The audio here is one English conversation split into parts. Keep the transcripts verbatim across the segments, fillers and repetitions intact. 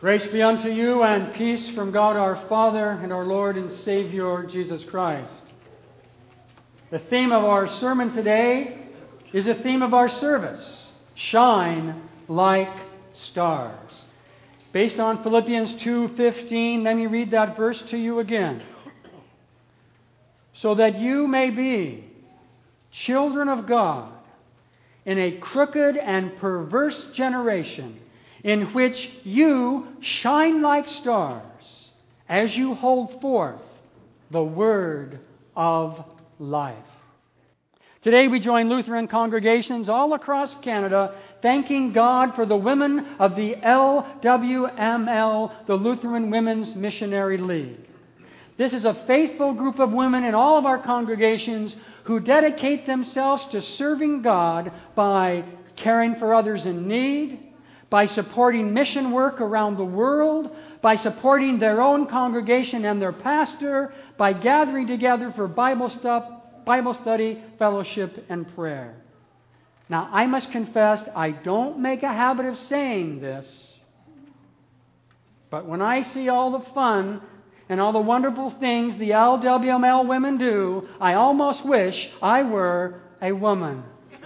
Grace be unto you and peace from God our Father and our Lord and Savior Jesus Christ. The theme of our sermon today is a theme of our service, Shine Like Stars. Based on Philippians two fifteen, let me read that verse to you again. So that you may be children of God in a crooked and perverse generation, in which you shine like stars as you hold forth the word of life. Today we join Lutheran congregations all across Canada thanking God for the women of the L W M L, the Lutheran Women's Missionary League. This is a faithful group of women in all of our congregations who dedicate themselves to serving God by caring for others in need, by supporting mission work around the world, by supporting their own congregation and their pastor, by gathering together for Bible stuff, Bible study, fellowship, and prayer. Now, I must confess, I don't make a habit of saying this, but when I see all the fun and all the wonderful things the L W M L women do, I almost wish I were a woman.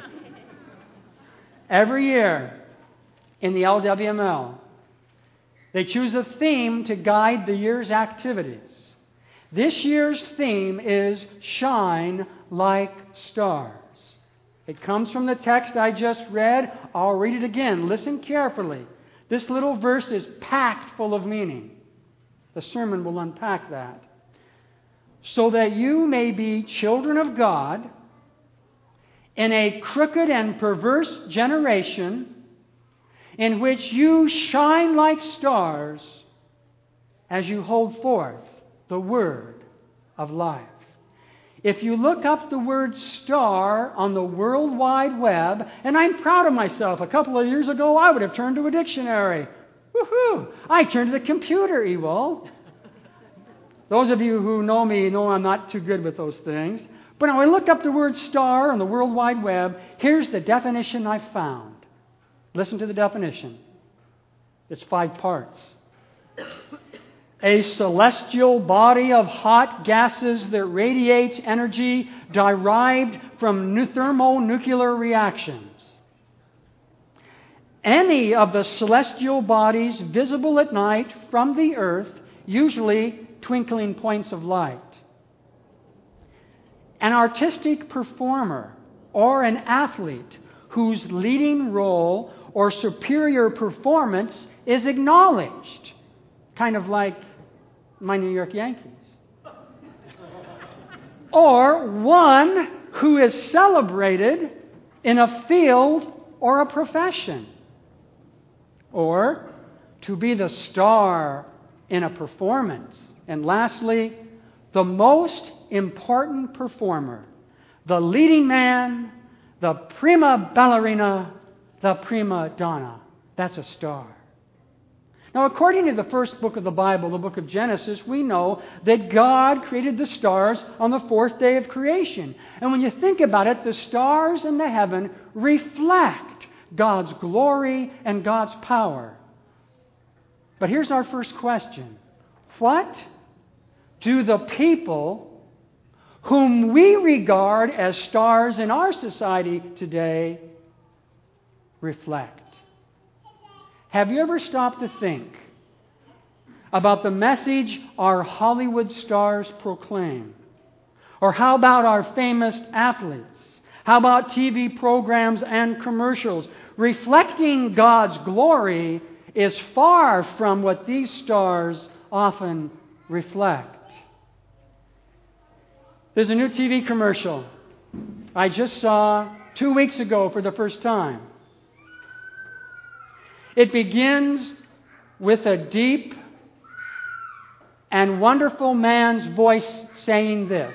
Every year, in the L W M L, they choose a theme to guide the year's activities. This year's theme is Shine Like Stars. It comes from the text I just read. I'll read it again. Listen carefully. This little verse is packed full of meaning. The sermon will unpack that. So that you may be children of God in a crooked and perverse generation, in which you shine like stars as you hold forth the word of life. If you look up the word star on the World Wide Web, and I'm proud of myself, a couple of years ago I would have turned to a dictionary. Woohoo! I turned to the computer, Ewell. Those of you who know me know I'm not too good with those things. But when I looked up the word star on the World Wide Web, here's the definition I found. Listen to the definition. It's five parts. A celestial body of hot gases that radiates energy derived from thermonuclear reactions. Any of the celestial bodies visible at night from the earth, usually twinkling points of light. An artistic performer or an athlete whose leading role or superior performance is acknowledged. Kind of like my New York Yankees. Or one who is celebrated in a field or a profession. Or to be the star in a performance. And lastly, the most important performer, the leading man, the prima ballerina, the prima donna. That's a star. Now, according to the first book of the Bible, the book of Genesis, we know that God created the stars on the fourth day of creation. And when you think about it, the stars in the heaven reflect God's glory and God's power. But here's our first question. What do the people whom we regard as stars in our society today reflect? Have you ever stopped to think about the message our Hollywood stars proclaim? Or how about our famous athletes? How about T V programs and commercials? Reflecting God's glory is far from what these stars often reflect. There's a new T V commercial I just saw two weeks ago for the first time. It begins with a deep and wonderful man's voice saying this.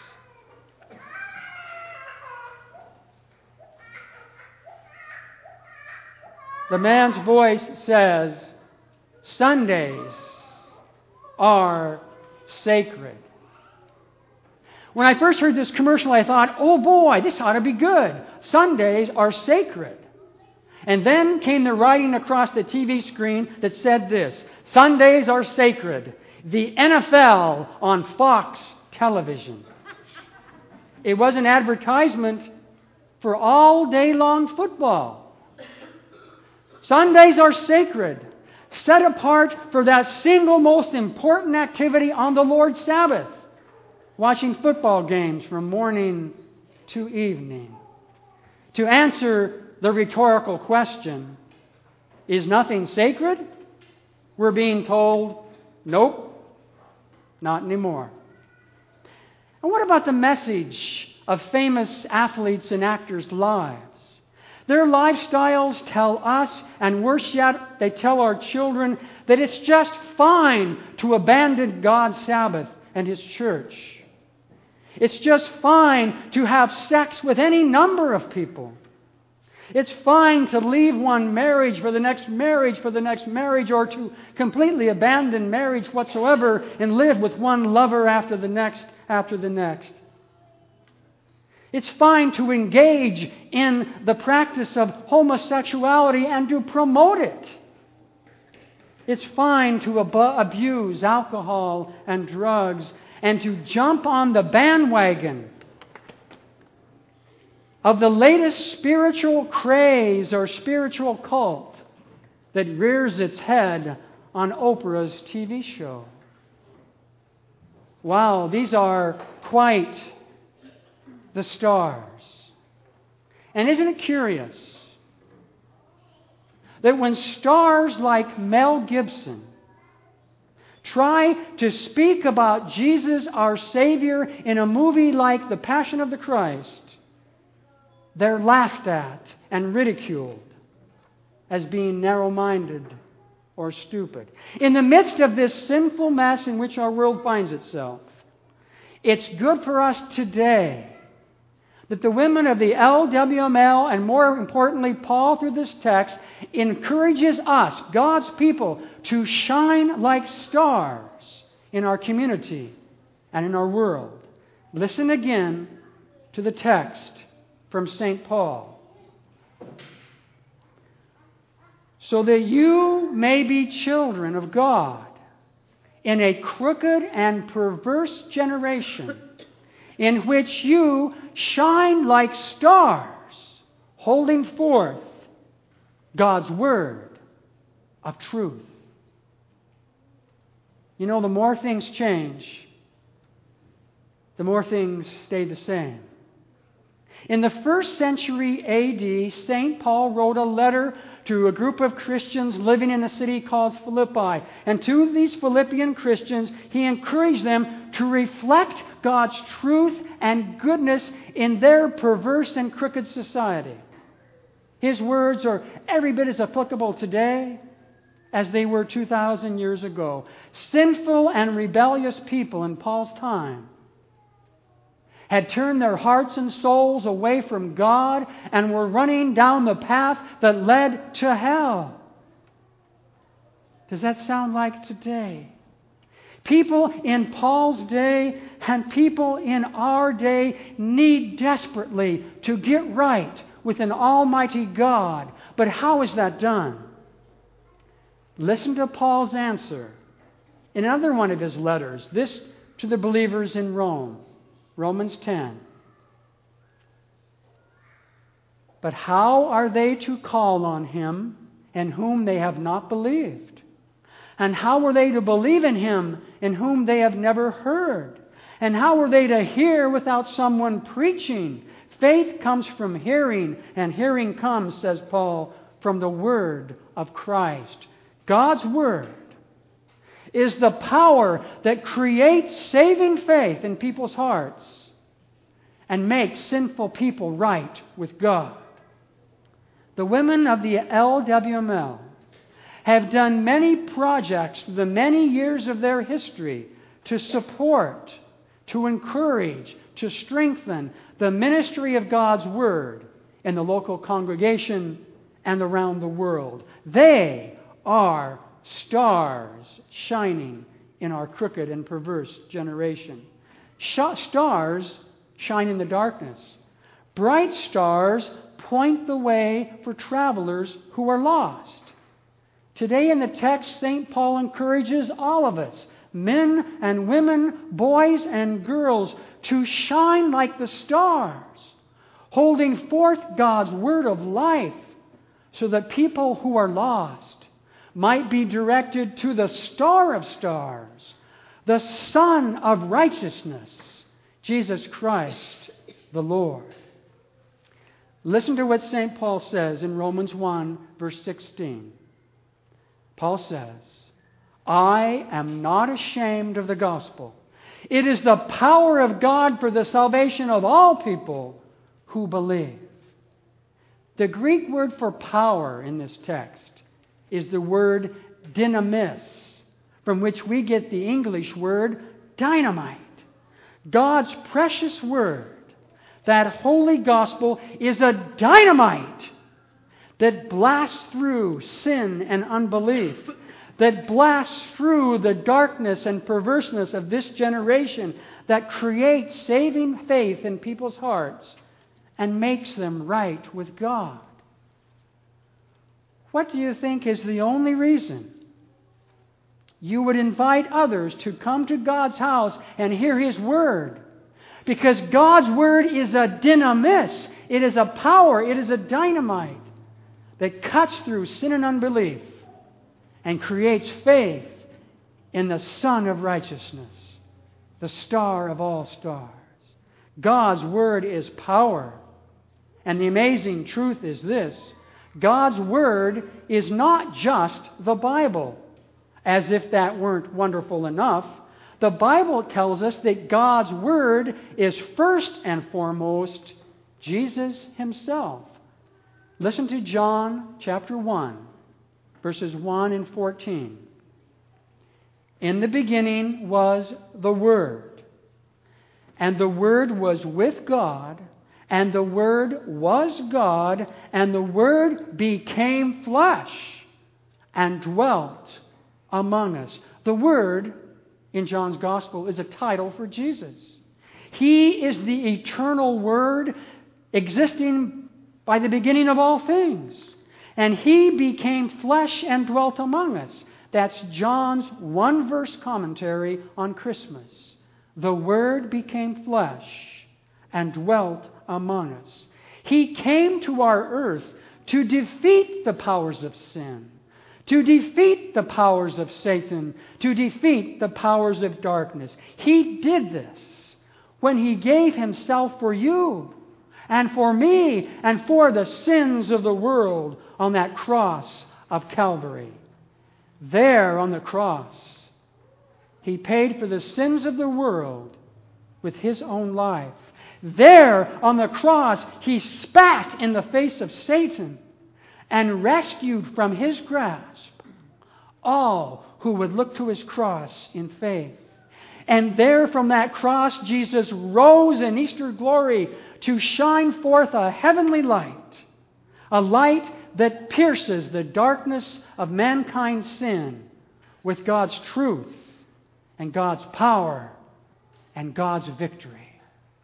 The man's voice says, Sundays are sacred. When I first heard this commercial, I thought, oh boy, this ought to be good. Sundays are sacred. And then came the writing across the T V screen that said this: Sundays are sacred. The N F L on Fox television. It was an advertisement for all day long football. Sundays are sacred, set apart for that single most important activity on the Lord's Sabbath, watching football games from morning to evening. To answer the rhetorical question, is nothing sacred? We're being told, nope, not anymore. And what about the message of famous athletes and actors' lives? Their lifestyles tell us, and worse yet, they tell our children, that it's just fine to abandon God's Sabbath and His church. It's just fine to have sex with any number of people. It's fine to leave one marriage for the next marriage for the next marriage, or to completely abandon marriage whatsoever and live with one lover after the next after the next. It's fine to engage in the practice of homosexuality and to promote it. It's fine to ab- abuse alcohol and drugs and to jump on the bandwagon of the latest spiritual craze or spiritual cult that rears its head on Oprah's T V show. Wow, these are quite the stars. And isn't it curious that when stars like Mel Gibson try to speak about Jesus, our Savior, in a movie like The Passion of the Christ, they're laughed at and ridiculed as being narrow-minded or stupid. In the midst of this sinful mess in which our world finds itself, it's good for us today that the women of the L W M L, and more importantly, Paul through this text, encourages us, God's people, to shine like stars in our community and in our world. Listen again to the text from Saint Paul. So that you may be children of God in a crooked and perverse generation, in which you shine like stars, holding forth God's word of truth. You know, the more things change, the more things stay the same. In the first century A D, Saint Paul wrote a letter to a group of Christians living in a city called Philippi. And to these Philippian Christians, he encouraged them to reflect God's truth and goodness in their perverse and crooked society. His words are every bit as applicable today as they were two thousand years ago. Sinful and rebellious people in Paul's time had turned their hearts and souls away from God and were running down the path that led to hell. Does that sound like today? People in Paul's day and people in our day need desperately to get right with an almighty God. But how is that done? Listen to Paul's answer in another one of his letters, this to the believers in Rome. Romans ten. But how are they to call on Him in whom they have not believed? And how are they to believe in Him in whom they have never heard? And how are they to hear without someone preaching? Faith comes from hearing, and hearing comes, says Paul, from the Word of Christ. God's Word is the power that creates saving faith in people's hearts and makes sinful people right with God. The women of the L W M L have done many projects through the many years of their history to support, to encourage, to strengthen the ministry of God's Word in the local congregation and around the world. They are stars shining in our crooked and perverse generation. Sh- stars shine in the darkness. Bright stars point the way for travelers who are lost. Today in the text, Saint Paul encourages all of us, men and women, boys and girls, to shine like the stars, holding forth God's word of life, so that people who are lost might be directed to the star of stars, the Son of righteousness, Jesus Christ the Lord. Listen to what Saint Paul says in Romans one, verse sixteen. Paul says, I am not ashamed of the gospel. It is the power of God for the salvation of all people who believe. The Greek word for power in this text is the word dynamis, from which we get the English word dynamite. God's precious word, that holy gospel, is a dynamite that blasts through sin and unbelief, that blasts through the darkness and perverseness of this generation, that creates saving faith in people's hearts and makes them right with God. What do you think is the only reason you would invite others to come to God's house and hear His Word? Because God's Word is a dynamis. It is a power. It is a dynamite that cuts through sin and unbelief and creates faith in the Son of righteousness, the star of all stars. God's Word is power. And the amazing truth is this: God's Word is not just the Bible. As if that weren't wonderful enough, the Bible tells us that God's Word is first and foremost Jesus Himself. Listen to John chapter one, verses one and fourteen. In the beginning was the Word, and the Word was with God, and the Word was God, and the Word became flesh and dwelt among us. The Word in John's Gospel is a title for Jesus. He is the eternal Word existing by the beginning of all things. And He became flesh and dwelt among us. That's John's one-verse commentary on Christmas. The Word became flesh and dwelt among us. He came to our earth to defeat the powers of sin, to defeat the powers of Satan, to defeat the powers of darkness. He did this when He gave Himself for you and for me and for the sins of the world on that cross of Calvary. There on the cross, He paid for the sins of the world with His own life. There on the cross, He spat in the face of Satan and rescued from his grasp all who would look to His cross in faith. And there from that cross, Jesus rose in Easter glory to shine forth a heavenly light, a light that pierces the darkness of mankind's sin with God's truth and God's power and God's victory.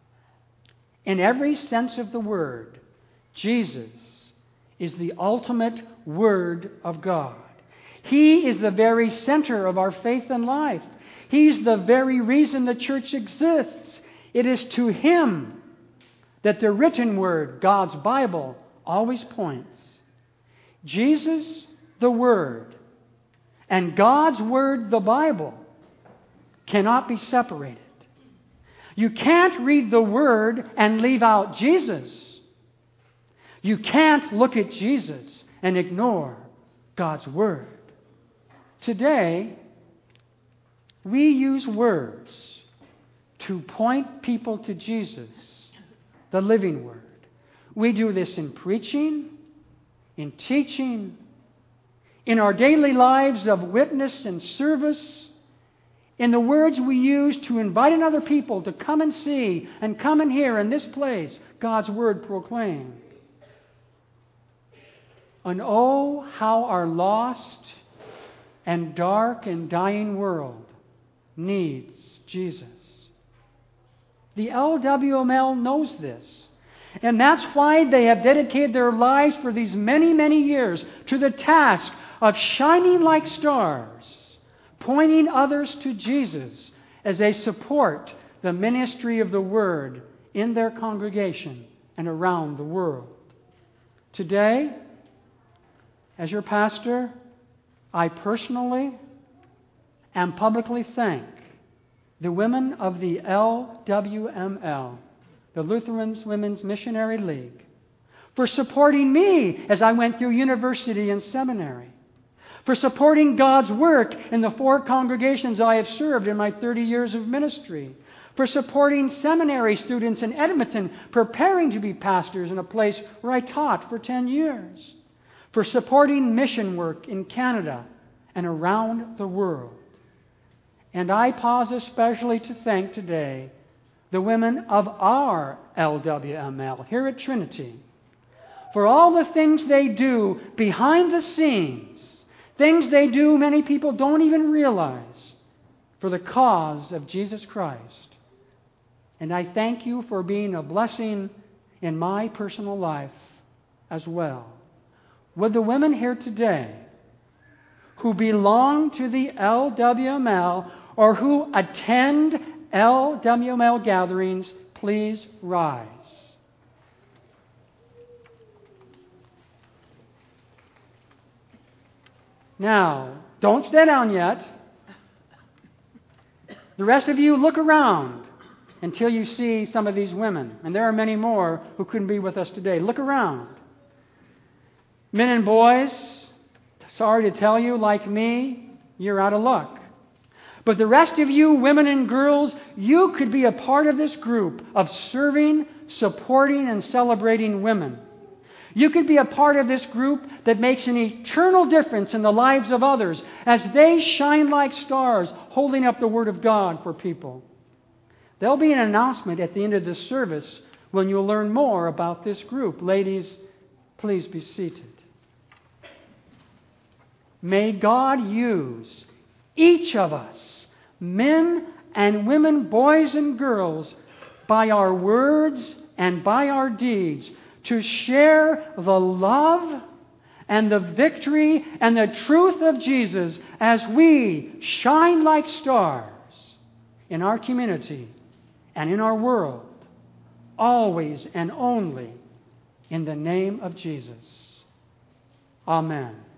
In every sense of the word, Jesus is the ultimate Word of God. He is the very center of our faith and life. He's the very reason the church exists. It is to Him that the written Word, God's Bible, always points. Jesus, the Word, and God's Word, the Bible, cannot be separated. You can't read the Word and leave out Jesus. You can't look at Jesus and ignore God's Word. Today, we use words to point people to Jesus, the living Word. We do this in preaching, in teaching, in our daily lives of witness and service, in the words we use to invite other people to come and see and come and hear in this place God's Word proclaimed. And oh, how our lost and dark and dying world needs Jesus. The L W M L knows this. And that's why they have dedicated their lives for these many, many years to the task of shining like stars, pointing others to Jesus as they support the ministry of the Word in their congregation and around the world. Today, as your pastor, I personally and publicly thank the women of the L W M L, the Lutheran Women's Missionary League, for supporting me as I went through university and seminary, for supporting God's work in the four congregations I have served in my thirty years of ministry, for supporting seminary students in Edmonton preparing to be pastors in a place where I taught for ten years, for supporting mission work in Canada and around the world. And I pause especially to thank today the women of our L W M L here at Trinity for all the things they do behind the scenes, things they do many people don't even realize, for the cause of Jesus Christ. And I thank you for being a blessing in my personal life as well. Would the women here today who belong to the L W M L or who attend L W M L gatherings please rise? Now, don't stay down yet. The rest of you, look around until you see some of these women. And there are many more who couldn't be with us today. Look around. Men and boys, sorry to tell you, like me, you're out of luck. But the rest of you, women and girls, you could be a part of this group of serving, supporting, and celebrating women. You could be a part of this group that makes an eternal difference in the lives of others as they shine like stars, holding up the Word of God for people. There'll be an announcement at the end of this service when you'll learn more about this group. Ladies, please be seated. May God use each of us, men and women, boys and girls, by our words and by our deeds, to share the love and the victory and the truth of Jesus as we shine like stars in our community and in our world, always and only in the name of Jesus. Amen.